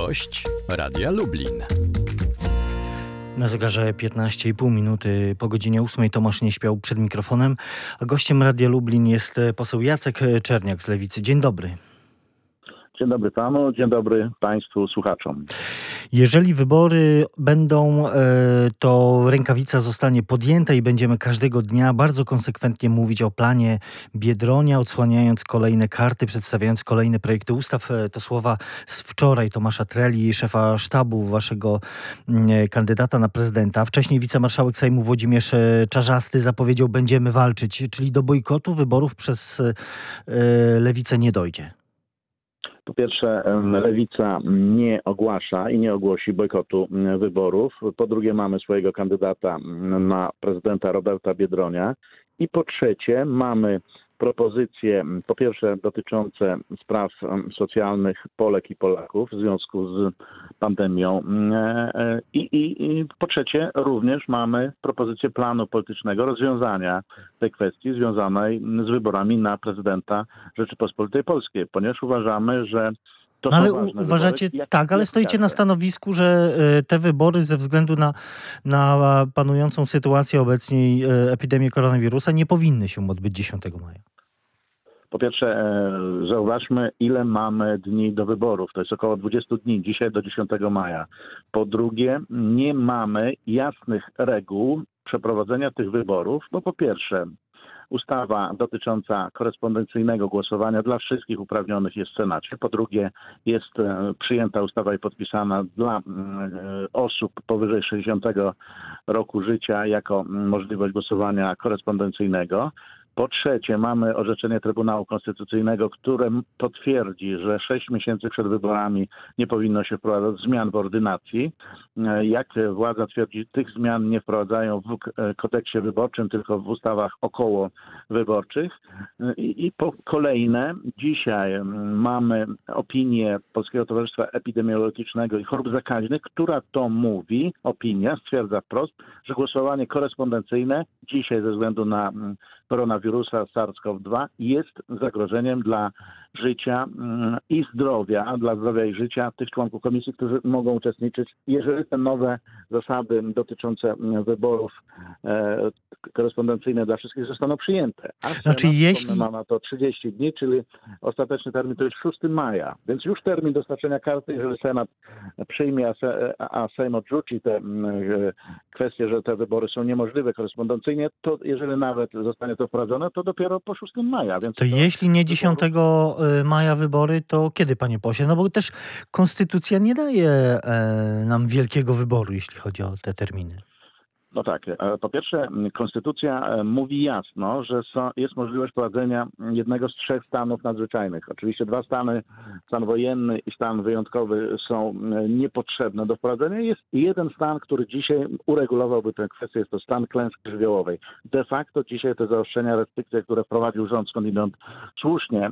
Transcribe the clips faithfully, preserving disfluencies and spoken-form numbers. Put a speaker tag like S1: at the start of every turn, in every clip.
S1: Gość Radia Lublin.
S2: Na zegarze piętnaście i pół minuty po godzinie ósmej Tomasz Nieśpiał przed mikrofonem, a gościem Radia Lublin jest poseł Jacek Czerniak z Lewicy. Dzień dobry.
S3: Dzień dobry panu, dzień dobry państwu słuchaczom.
S2: Jeżeli wybory będą, to rękawica zostanie podjęta i będziemy każdego dnia bardzo konsekwentnie mówić o planie Biedronia, odsłaniając kolejne karty, przedstawiając kolejne projekty ustaw. To słowa z wczoraj Tomasza Treli, szefa sztabu waszego kandydata na prezydenta. Wcześniej wicemarszałek Sejmu Włodzimierz Czarzasty zapowiedział, będziemy walczyć, czyli do bojkotu wyborów przez Lewicę nie dojdzie.
S3: Po pierwsze, Lewica nie ogłasza i nie ogłosi bojkotu wyborów. Po drugie, mamy swojego kandydata na prezydenta Roberta Biedronia. I po trzecie, mamy propozycje, po pierwsze dotyczące spraw socjalnych Polek i Polaków w związku z pandemią i, i, i po trzecie również mamy propozycję planu politycznego rozwiązania tej kwestii związanej z wyborami na prezydenta Rzeczypospolitej Polskiej, ponieważ uważamy, że to
S2: no ale
S3: są ważne
S2: uważacie,
S3: wybory,
S2: tak, ale stoicie na stanowisku, że te wybory ze względu na, na panującą sytuację obecnie, epidemię koronawirusa, nie powinny się odbyć dziesiątego maja.
S3: Po pierwsze, zauważmy, ile mamy dni do wyborów. To jest około dwadzieścia dni, dzisiaj do dziesiątego maja. Po drugie, nie mamy jasnych reguł przeprowadzenia tych wyborów, bo po pierwsze, ustawa dotycząca korespondencyjnego głosowania dla wszystkich uprawnionych jest w Senacie. Po drugie, jest przyjęta ustawa i podpisana dla osób powyżej sześćdziesiątego roku życia jako możliwość głosowania korespondencyjnego. Po trzecie, mamy orzeczenie Trybunału Konstytucyjnego, które potwierdzi, że sześć miesięcy przed wyborami nie powinno się wprowadzać zmian w ordynacji. Jak władza twierdzi, tych zmian nie wprowadzają w kodeksie wyborczym, tylko w ustawach okołowyborczych. I, i po kolejne, dzisiaj mamy opinię Polskiego Towarzystwa Epidemiologicznego i Chorób Zakaźnych, która to mówi, opinia stwierdza wprost, że głosowanie korespondencyjne dzisiaj ze względu na koronawirusa SARS-CoV dwa jest zagrożeniem dla życia i zdrowia, dla zdrowia i życia tych członków komisji, którzy mogą uczestniczyć, jeżeli te nowe zasady dotyczące wyborów e, korespondencyjne dla wszystkich zostaną przyjęte. A
S2: znaczy,
S3: Senat,
S2: jeśli...
S3: ma na to trzydzieści dni, czyli ostateczny termin to jest szóstego maja, więc już termin dostarczenia karty, jeżeli Senat przyjmie, a, se, a Sejm odrzuci te kwestie, że te wybory są niemożliwe korespondencyjnie, to jeżeli nawet zostanie to wprowadzone, to dopiero po szóstego maja. Więc
S2: to,
S3: to
S2: jeśli nie dziesiątego maja wybory, to kiedy, panie pośle? No bo też konstytucja nie daje e, nam wielkiego wyboru, jeśli chodzi o te terminy.
S3: No tak. Po pierwsze, konstytucja mówi jasno, że są, jest możliwość prowadzenia jednego z trzech stanów nadzwyczajnych. Oczywiście dwa stany, stan wojenny i stan wyjątkowy, są niepotrzebne do wprowadzenia. Jest jeden stan, który dzisiaj uregulowałby tę kwestię, jest to stan klęski żywiołowej. De facto dzisiaj te zaostrzenia, restrykcje, które wprowadził rząd, skądinąd słusznie,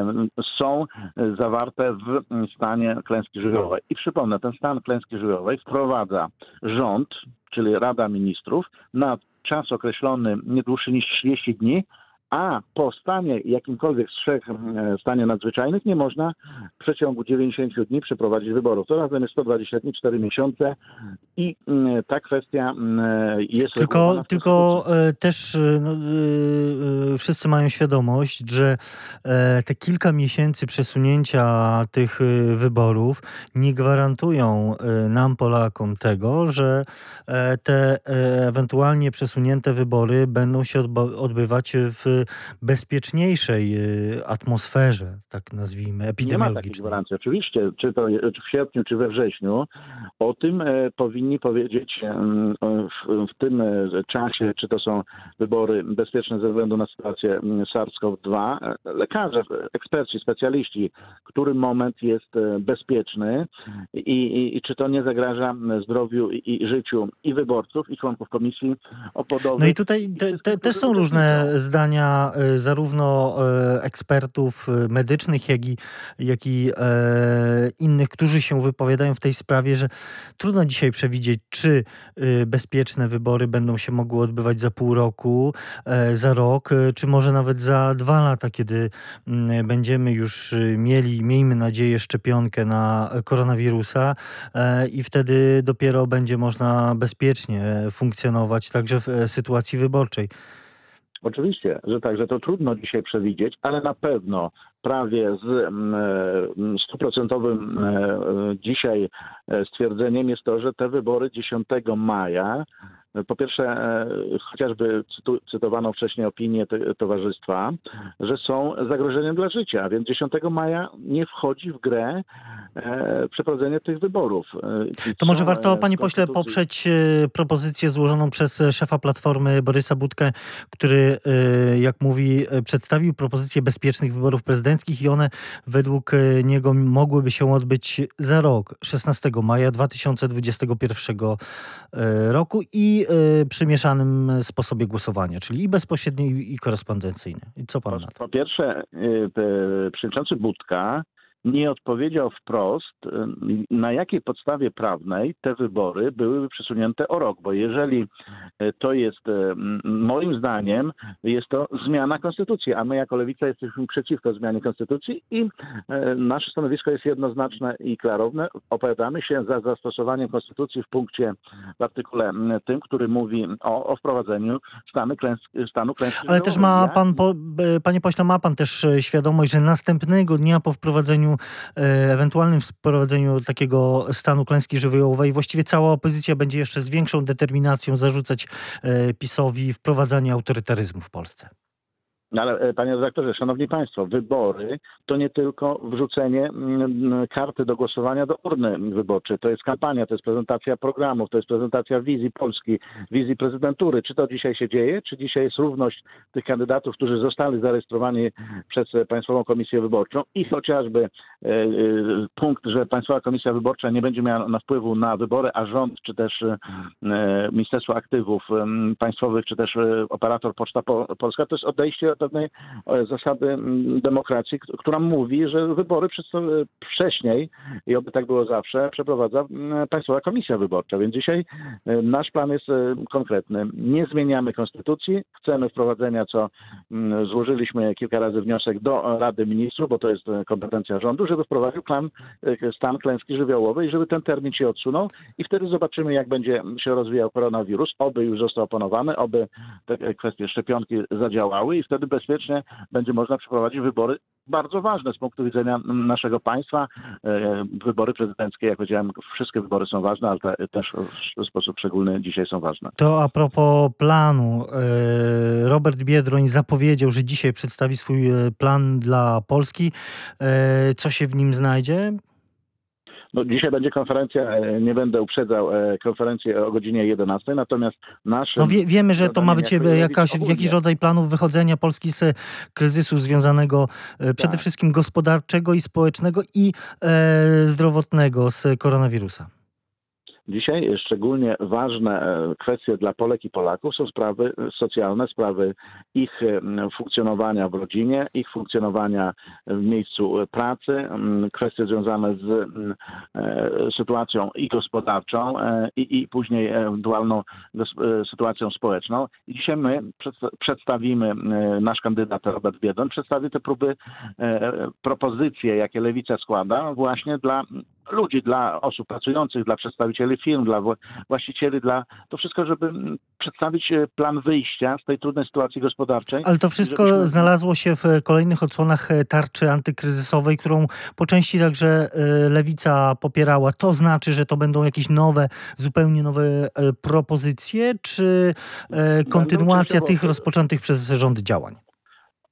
S3: są zawarte w stanie klęski żywiołowej. I przypomnę, ten stan klęski żywiołowej wprowadza rząd, czyli Rada Ministrów, na czas określony nie dłuższy niż trzydzieści dni, a po stanie jakimkolwiek z trzech stanie nadzwyczajnych nie można w przeciągu dziewięćdziesięciu dni przeprowadzić wyborów. To razem jest sto dwadzieścia dni, cztery miesiące i ta kwestia jest
S2: Tylko, tylko też no, yy, wszyscy mają świadomość, że e, te kilka miesięcy przesunięcia tych wyborów nie gwarantują nam, Polakom, tego, że e, te e, ewentualnie przesunięte wybory będą się odba- odbywać w bezpieczniejszej atmosferze, tak nazwijmy, epidemiologicznej.
S3: Nie ma takiej gwarancji. Oczywiście, czy to w sierpniu, czy we wrześniu, o tym powinni powiedzieć w, w tym czasie, czy to są wybory bezpieczne ze względu na sytuację SARS-CoV dwa, lekarze, eksperci, specjaliści, który moment jest bezpieczny i, i, i czy to nie zagraża zdrowiu i, i życiu i wyborców, i członków komisji o podobnych.
S2: No i tutaj te, te, też są różne zdania zdania e, zarówno e, ekspertów e, medycznych, jak i, jak i e, innych, którzy się wypowiadają w tej sprawie, że trudno dzisiaj przewidzieć, czy e, bezpieczne wybory będą się mogły odbywać za pół roku, e, za rok, e, czy może nawet za dwa lata, kiedy m, będziemy już e, mieli, miejmy nadzieję, szczepionkę na koronawirusa e, i wtedy dopiero będzie można bezpiecznie funkcjonować także w e, sytuacji wyborczej.
S3: Oczywiście, że tak, że to trudno dzisiaj przewidzieć, ale na pewno prawie z mm, stuprocentowym e, dzisiaj e, stwierdzeniem jest to, że te wybory dziesiątego maja, e, po pierwsze e, chociażby cytu, cytowano wcześniej opinię te, towarzystwa, że są zagrożeniem dla życia, a więc dziesiątego maja nie wchodzi w grę e, przeprowadzenie tych wyborów. E, i
S2: To
S3: są,
S2: może warto,
S3: e, w
S2: panie pośle,
S3: konstytucji-
S2: poprzeć e, propozycję złożoną przez e, szefa Platformy Borysa Budkę, który, e, jak mówi, e, przedstawił propozycję bezpiecznych wyborów prezydenckich i one według e, niego mogłyby się odbyć za rok, szesnastego maja dwa tysiące dwudziestego pierwszego e, roku i e, przy mieszanym sposobie głosowania, czyli i bezpośredni, i i korespondencyjny. I co pan
S3: Po,
S2: na to?
S3: po pierwsze, y, te- przewodniczący Budka nie odpowiedział wprost, y, na jakiej podstawie prawnej te wybory byłyby przesunięte o rok, bo jeżeli y, to jest, y, m, moim zdaniem, jest to zmiana konstytucji, a my jako Lewica jesteśmy przeciwko zmianie konstytucji i y, nasze stanowisko jest jednoznaczne i klarowne. Opowiadamy się za zastosowaniem konstytucji w punkcie, w artykule m, tym, który mówi o, o wprowadzeniu stanu klęski, stanu klęski
S2: Ale też
S3: żywiołowej.
S2: ma
S3: Jak
S2: pan, po, e, panie pośle, ma pan też e, świadomość, że następnego dnia po wprowadzeniu, e, ewentualnym wprowadzeniu takiego stanu klęski żywiołowej, właściwie cała opozycja będzie jeszcze z większą determinacją zarzucać e, PiS-owi wprowadzanie autorytaryzmu w Polsce.
S3: No ale e, panie redaktorze, szanowni państwo, wybory to nie tylko wrzucenie mm, karty do głosowania do urny wyborczej. To jest kampania, to jest prezentacja programów, to jest prezentacja wizji Polski, wizji prezydentury. Czy to dzisiaj się dzieje? Czy dzisiaj jest równość tych kandydatów, którzy zostali zarejestrowani przez e, Państwową Komisję Wyborczą i chociażby e, e, punkt, że Państwowa Komisja Wyborcza nie będzie miała na wpływu na wybory, a rząd, czy też e, Ministerstwo Aktywów e, Państwowych, czy też e, operator Poczta Po- Polska, to jest odejście od pewnej e, zasady m, demokracji, k- która mówi, że wybory przedsta- wcześniej, i oby tak było zawsze, przeprowadza m, Państwowa Komisja Wyborcza. Więc dzisiaj e, nasz plan jest e, konkretny. Nie zmieniamy konstytucji, chcemy wprowadzenia, co m, złożyliśmy kilka razy wniosek do Rady Ministrów, bo to jest e, kompetencja rządu, żeby wprowadził plan, e, stan klęski żywiołowej i żeby ten termin się odsunął i wtedy zobaczymy, jak będzie się rozwijał koronawirus. Oby już został opanowany, oby te kwestie szczepionki zadziałały i wtedy bezpiecznie będzie można przeprowadzić wybory bardzo ważne z punktu widzenia naszego państwa. E, Wybory prezydenckie, jak powiedziałem, wszystkie wybory są ważne, ale te, też w sposób szczególny dzisiaj są ważne.
S2: To a propos planu. e, Robert Biedroń zapowiedział, że dzisiaj przedstawi swój e, plan dla Polski. E, Co się w nim znajdzie?
S3: No, dzisiaj będzie konferencja, e, nie będę uprzedzał e, konferencję o godzinie jedenastej, natomiast naszym...
S2: No wie, wiemy, że to ma być
S3: zadaniem jako
S2: jakaś,
S3: Lewicy
S2: jakiś
S3: ogólnie-
S2: rodzaj planów wychodzenia Polski z kryzysu związanego e, przede
S3: Tak.
S2: wszystkim gospodarczego i społecznego i e, zdrowotnego z koronawirusa.
S3: Dzisiaj szczególnie ważne e, kwestie dla Polek i Polaków są sprawy socjalne, sprawy ich e, funkcjonowania w rodzinie, ich funkcjonowania w miejscu pracy, m, kwestie związane z m, e, sytuacją i gospodarczą, e, i, i później ewentualną gos- e, sytuacją społeczną. I dzisiaj my przedsta- przedstawimy, e, nasz kandydat Robert Biedroń przedstawi te próby, e, propozycje, jakie Lewica składa właśnie dla ludzi, dla osób pracujących, dla przedstawicieli firm, dla wła- właścicieli, dla to wszystko, żeby mm, przedstawić e, plan wyjścia z tej trudnej sytuacji gospodarczej.
S2: Ale to wszystko
S3: Żebyśmy-
S2: znalazło się w kolejnych odsłonach e, tarczy antykryzysowej, którą po części także e, Lewica popierała. To znaczy, że to będą jakieś nowe, zupełnie nowe e, propozycje, czy e, kontynuacja
S3: częściowo-
S2: tych rozpoczętych przez rząd działań?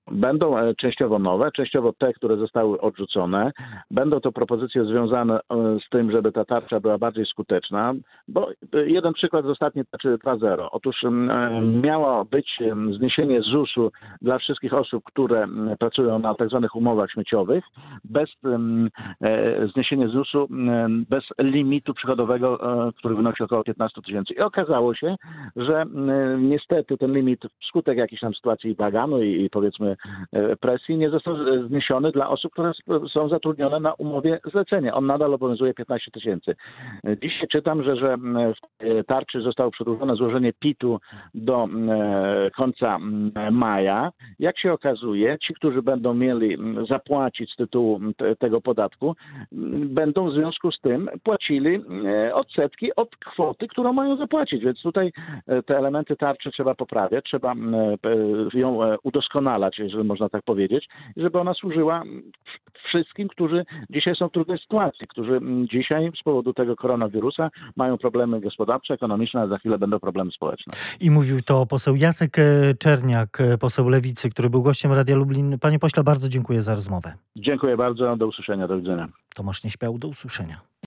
S3: Będą e, częściowo nowe, częściowo te, które zostały odrzucone. Będą to propozycje związane e, z tym, żeby ta tarcza była bardziej skuteczna, bo e, jeden przykład z ostatniej tarczy dwa zero. Otóż e, miało być e, zniesienie zusu dla wszystkich osób, które m, pracują na tak zwanych umowach śmieciowych, bez em, e, zniesienia zusu, e, bez limitu przychodowego, e, który wynosi około piętnaście tysięcy. I okazało się, że e, niestety ten limit wskutek jakiejś tam sytuacji baganu i, i powiedzmy e, presji nie został z- zniesiony dla osób, które sp- są zatrudnione na umowie zlecenia. On nadal obowiązuje piętnaście tysięcy. E, Dzisiaj czytam, że, że m, w e, tarczy zostało przedłużone złożenie pitu do e, końca m, maja. Jak się okazuje, ci, którzy będą mieli m, zapłacić z tytułu m, te, tego podatku, m, będą w związku z tym płacili e, odsetki od kwoty, którą mają zapłacić. Więc tutaj e, te elementy tarczy trzeba poprawiać, trzeba m, e, ją e, udoskonalać, jeżeli można tak powiedzieć, żeby ona służyła m, wszystkim, którzy dzisiaj są w trudnej sytuacji, którzy m, dzisiaj z powodu tego koronawirusa mają problemy gospodarcze, ekonomiczne, a za chwilę będą problemy społeczne.
S2: I mówił to poseł Jacek e, Czerniak, e, poseł Lewicy, który był gościem Radia Lublin. Panie pośle, bardzo dziękuję za rozmowę.
S3: Dziękuję bardzo, do usłyszenia, do widzenia.
S2: Tomasz Nieśmiał, do usłyszenia.